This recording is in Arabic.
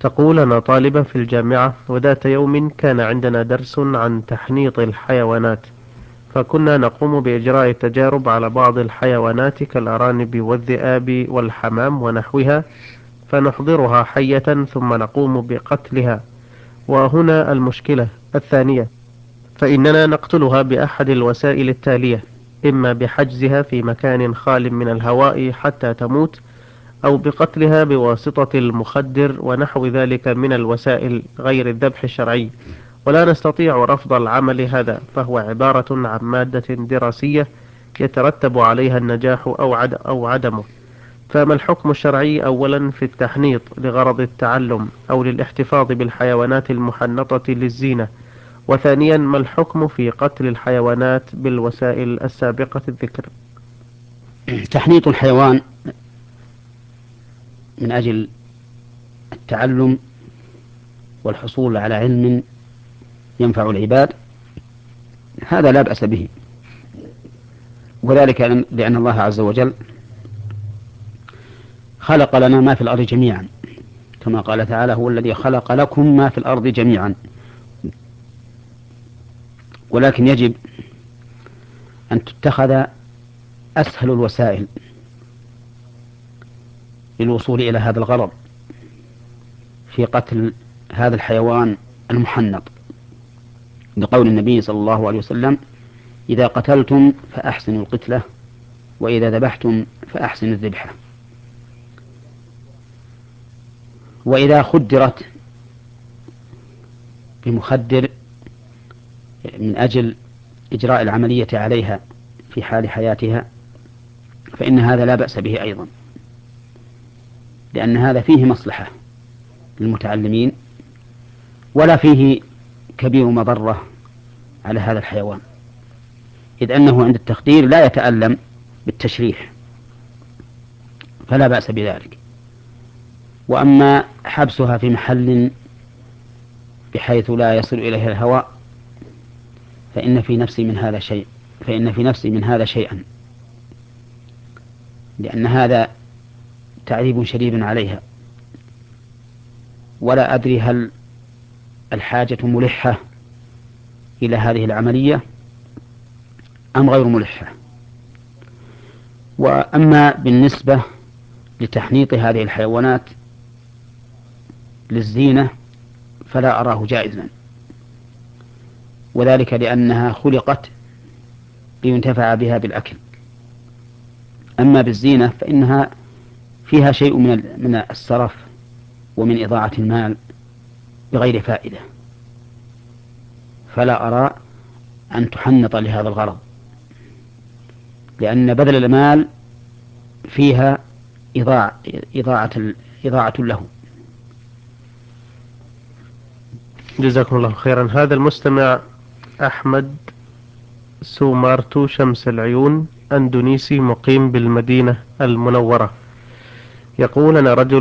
تقول: أنا طالبة في الجامعة، وذات يوم كان عندنا درس عن تحنيط الحيوانات، فكنا نقوم بإجراء تجارب على بعض الحيوانات كالأرانب والذئاب والحمام ونحوها، فنحضرها حية ثم نقوم بقتلها. وهنا المشكلة الثانية، فإننا نقتلها بأحد الوسائل التالية: إما بحجزها في مكان خال من الهواء حتى تموت، أو بقتلها بواسطة المخدر ونحو ذلك من الوسائل غير الذبح الشرعي. ولا نستطيع رفض العمل هذا، فهو عبارة عن مادة دراسية يترتب عليها النجاح أو عدمه. فما الحكم الشرعي أولا في التحنيط لغرض التعلم أو للاحتفاظ بالحيوانات المحنطة للزينة؟ وثانيا، ما الحكم في قتل الحيوانات بالوسائل السابقة الذكر؟ تحنيط الحيوان من أجل التعلم والحصول على علم ينفع العباد هذا لا بأس به، وذلك لأن الله عز وجل خلق لنا ما في الأرض جميعا، كما قال تعالى: هو الذي خلق لكم ما في الأرض جميعا. ولكن يجب أن تتخذ أسهل الوسائل للوصول إلى هذا الغرض في قتل هذا الحيوان المحنط، لقول النبي صلى الله عليه وسلم: إذا قتلتم فأحسنوا القتلة، وإذا ذبحتم فأحسنوا الذبحة. وإذا خدرت بمخدر من أجل إجراء العملية عليها في حال حياتها فإن هذا لا بأس به أيضا، لأن هذا فيه مصلحة للمتعلمين ولا فيه كبير مضرة على هذا الحيوان، إذ أنه عند التخدير لا يتألم بالتشريح، فلا بأس بذلك. وأما حبسها في محل بحيث لا يصل إليها الهواء فإن في نفسي من هذا شيئا، لأن هذا تعذيب شديد عليها، ولا أدري هل الحاجة ملحة إلى هذه العملية أم غير ملحة. وأما بالنسبة لتحنيط هذه الحيوانات للزينة فلا أراه جائزا، وذلك لأنها خلقت لينتفع بها بالأكل. أما بالزينة فإنها فيها شيء من السرف ومن إضاعة المال بغير فائدة، فلا أرى أن تحنط لهذا الغرض، لأن بذل المال فيها إضاعة له. جزاكم الله خيرا. هذا المستمع أحمد سومارتو شمس العيون، أندونيسي مقيم بالمدينة المنورة، يقول: أنا رجل